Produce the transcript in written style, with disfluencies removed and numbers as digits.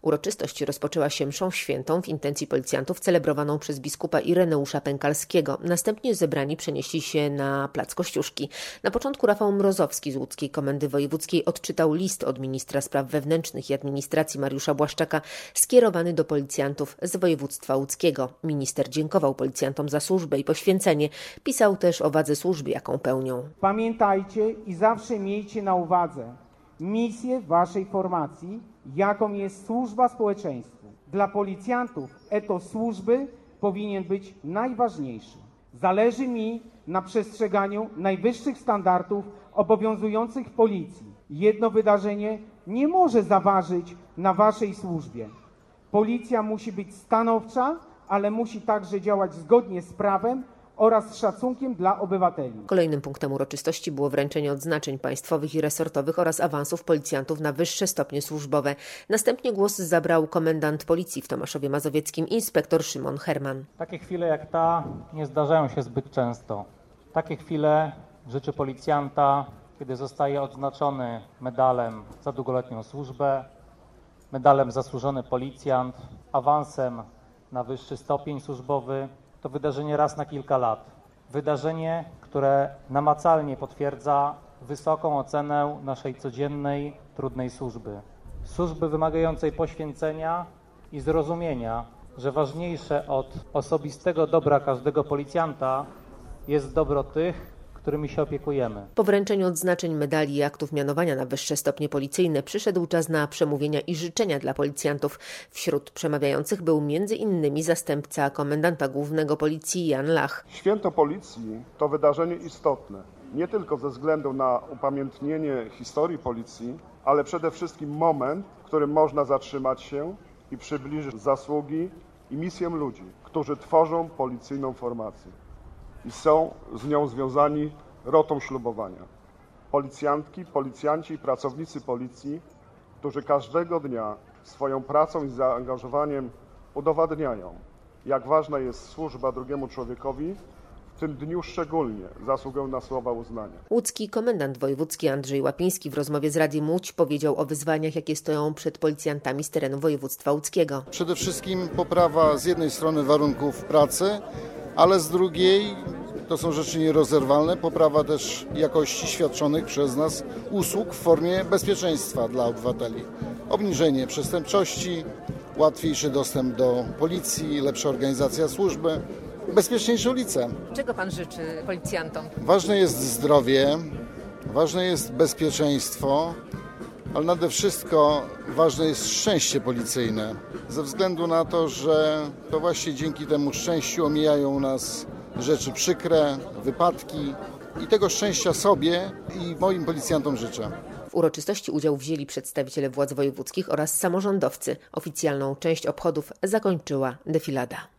Uroczystość rozpoczęła się mszą świętą w intencji policjantów celebrowaną przez biskupa Ireneusza Pękalskiego. Następnie zebrani przenieśli się na plac Kościuszki. Na początku Rafał Mrozowski z Łódzkiej Komendy Wojewódzkiej odczytał list od ministra spraw wewnętrznych i administracji Mariusza Błaszczaka skierowany do policjantów z województwa łódzkiego. Minister dziękował policjantom za służbę i poświęcenie. Pisał też o wadze służby, jaką pełnią. Pamiętajcie i zawsze miejcie na uwadze misję waszej formacji, jaką jest służba społeczeństwu. Dla policjantów etos służby powinien być najważniejszy. Zależy mi na przestrzeganiu najwyższych standardów obowiązujących w policji. Jedno wydarzenie nie może zaważyć na waszej służbie. Policja musi być stanowcza, ale musi także działać zgodnie z prawem oraz z szacunkiem dla obywateli. Kolejnym punktem uroczystości było wręczenie odznaczeń państwowych i resortowych oraz awansów policjantów na wyższe stopnie służbowe. Następnie głos zabrał komendant policji w Tomaszowie Mazowieckim, inspektor Szymon Herman. Takie chwile jak ta nie zdarzają się zbyt często. Takie chwile w życiu policjanta, kiedy zostaje odznaczony medalem za długoletnią służbę, medalem zasłużony policjant, awansem na wyższy stopień służbowy, to wydarzenie raz na kilka lat. Wydarzenie, które namacalnie potwierdza wysoką ocenę naszej codziennej, trudnej służby. Służby wymagającej poświęcenia i zrozumienia, że ważniejsze od osobistego dobra każdego policjanta jest dobro tych, którymi się opiekujemy. Po wręczeniu odznaczeń, medali i aktów mianowania na wyższe stopnie policyjne przyszedł czas na przemówienia i życzenia dla policjantów. Wśród przemawiających był m.in. zastępca komendanta głównego policji Jan Lach. Święto Policji to wydarzenie istotne, nie tylko ze względu na upamiętnienie historii policji, ale przede wszystkim moment, w którym można zatrzymać się i przybliżyć zasługi i misję ludzi, którzy tworzą policyjną formację i są z nią związani rotą ślubowania. Policjantki, policjanci i pracownicy policji, którzy każdego dnia swoją pracą i zaangażowaniem udowadniają, jak ważna jest służba drugiemu człowiekowi, w tym dniu szczególnie zasługują na słowa uznania. Łódzki komendant wojewódzki Andrzej Łapiński w rozmowie z Radiem Łódź powiedział o wyzwaniach, jakie stoją przed policjantami z terenu województwa łódzkiego. Przede wszystkim poprawa z jednej strony warunków pracy, ale z drugiej, to są rzeczy nierozerwalne, poprawa też jakości świadczonych przez nas usług w formie bezpieczeństwa dla obywateli. Obniżenie przestępczości, łatwiejszy dostęp do policji, lepsza organizacja służby, bezpieczniejsze ulice. Czego pan życzy policjantom? Ważne jest zdrowie, ważne jest bezpieczeństwo, ale nade wszystko ważne jest szczęście policyjne. Ze względu na to, że to właśnie dzięki temu szczęściu omijają nas rzeczy przykre, wypadki i tego szczęścia sobie i moim policjantom życzę. W uroczystości udział wzięli przedstawiciele władz wojewódzkich oraz samorządowcy. Oficjalną część obchodów zakończyła defilada.